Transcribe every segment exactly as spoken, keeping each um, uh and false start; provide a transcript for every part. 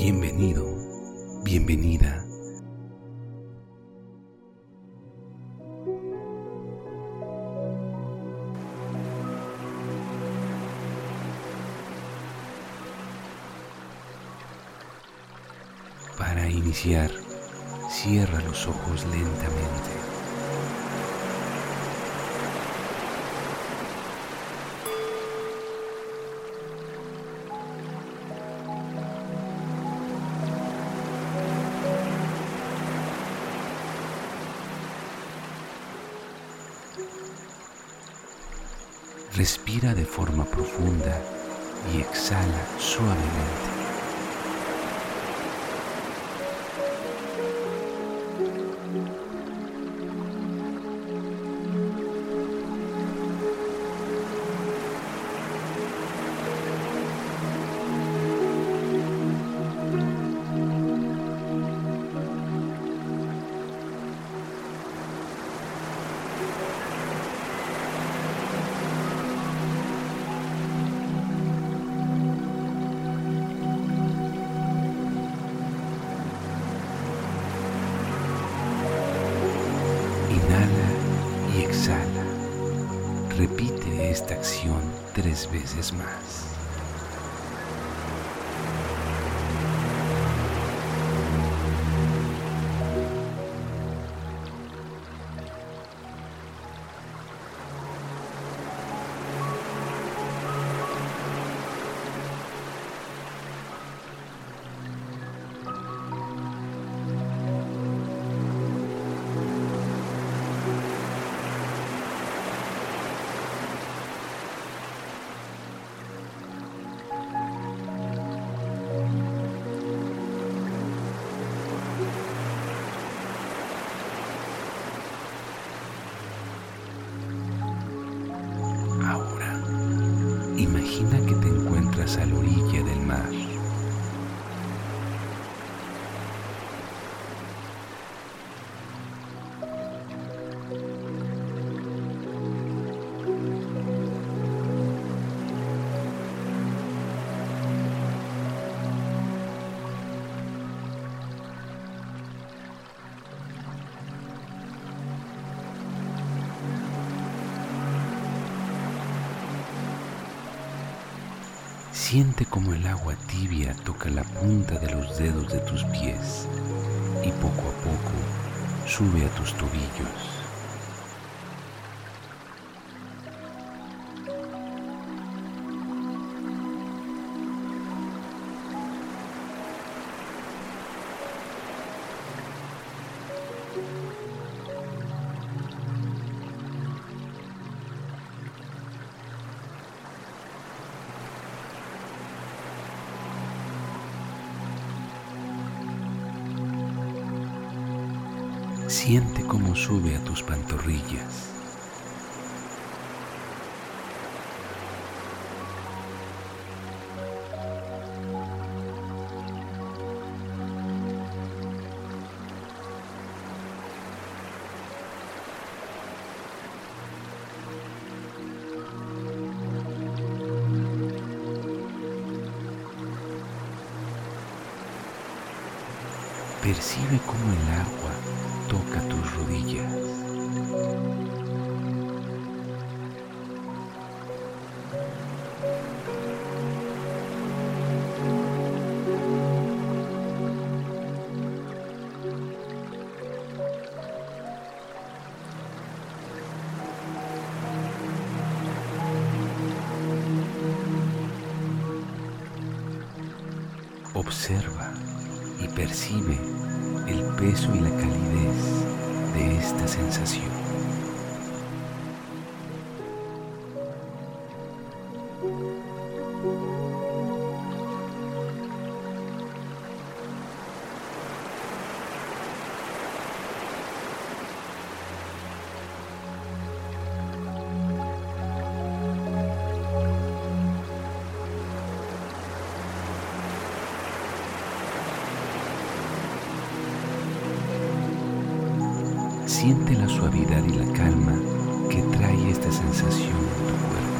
Bienvenido, bienvenida. Para iniciar, cierra los ojos lentamente. Respira de forma profunda y exhala suavemente. Inhala y exhala. Repite esta acción tres veces más. Imagina que te encuentras a la orilla del mar. Siente como el agua tibia toca la punta de los dedos de tus pies y poco a poco sube a tus tobillos. Siente cómo sube a tus pantorrillas. Percibe cómo el agua toca tus rodillas. Observa y percibe el peso y la calidez de esta sensación. Siente la suavidad y la calma que trae esta sensación en tu cuerpo.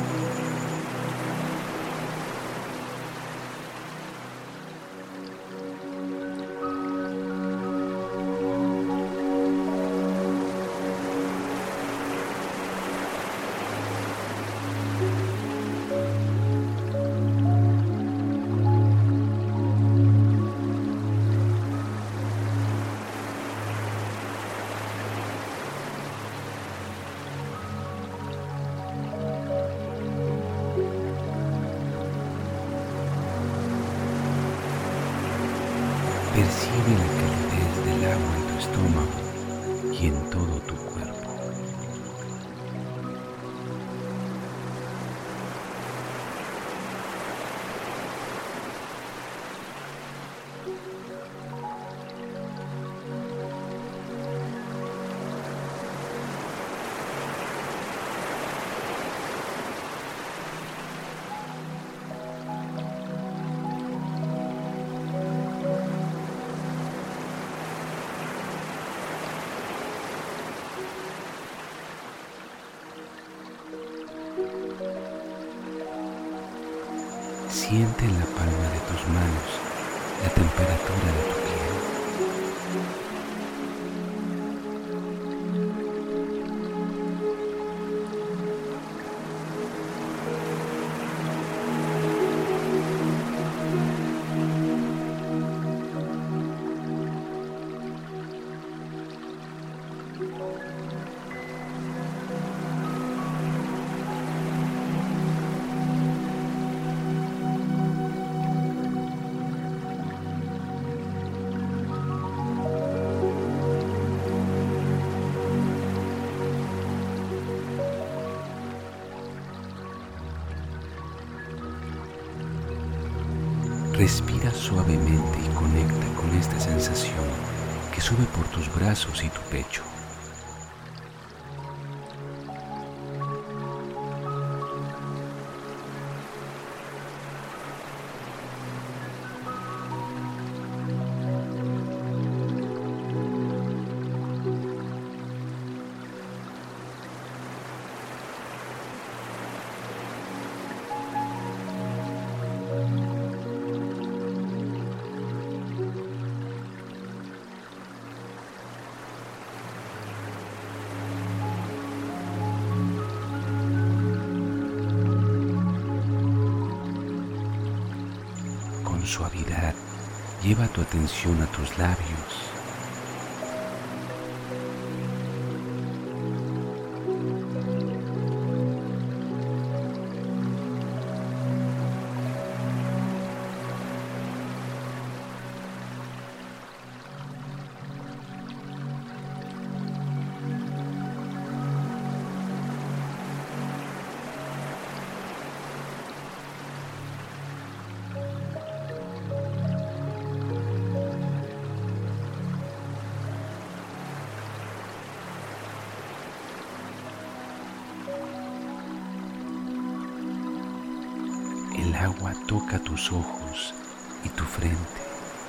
Percibe la calidez del agua en tu estómago y en todo tu cuerpo. Siente en la palma de tus manos la temperatura de tu piel. Respira suavemente y conecta con esta sensación que sube por tus brazos y tu pecho. Con suavidad, lleva tu atención a tus labios. El agua toca tus ojos y tu frente.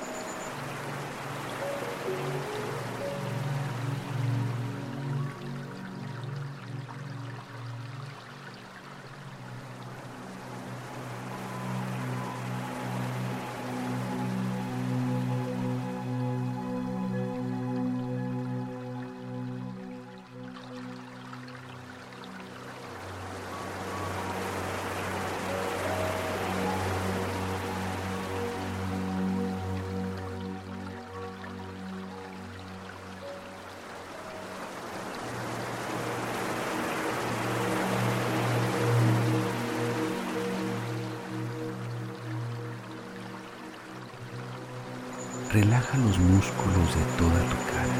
Relaja los músculos de toda tu cara.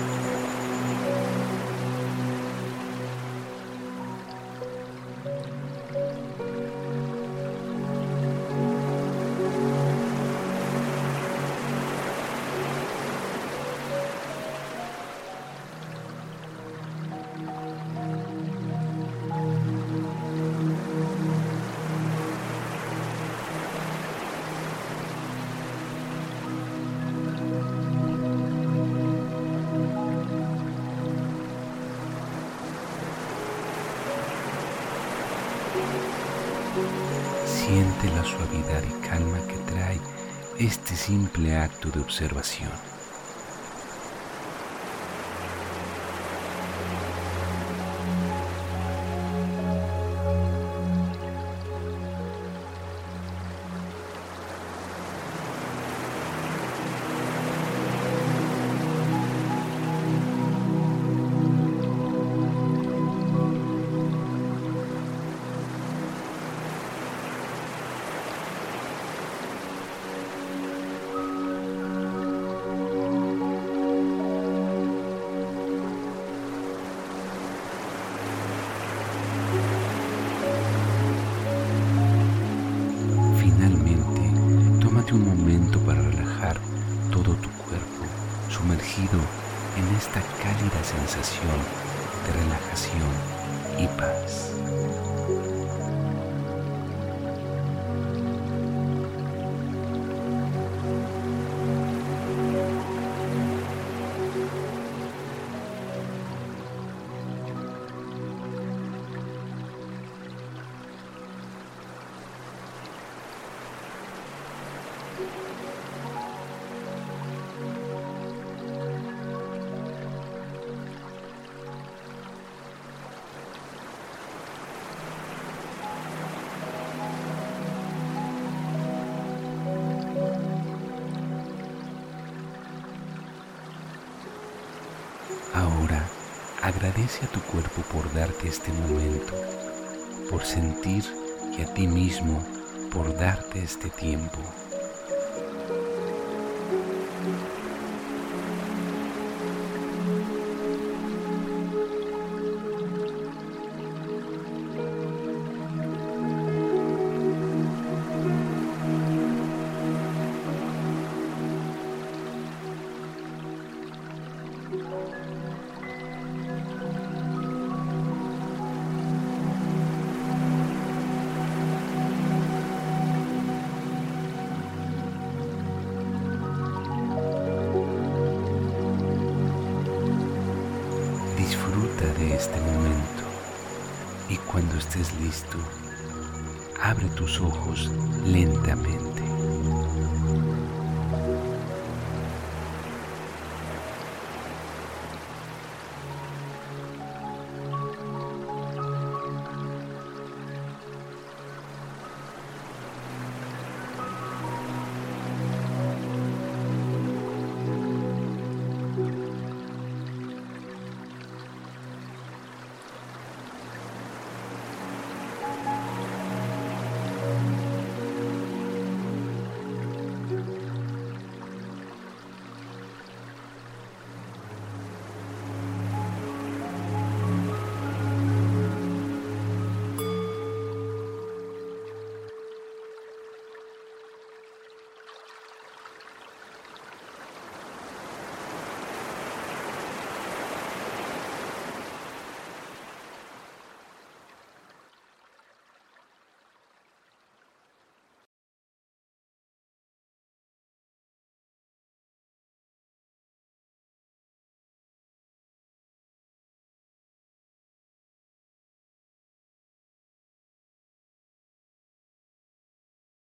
Siente la suavidad y calma que trae este simple acto de observación. tómate un momento para relajar todo tu cuerpo, sumergido en esta cálida sensación de relajación y paz. Ahora agradece a tu cuerpo por darte este momento, por sentir, y a ti mismo por darte este tiempo. Disfruta de este momento y cuando estés listo, abre tus ojos lentamente.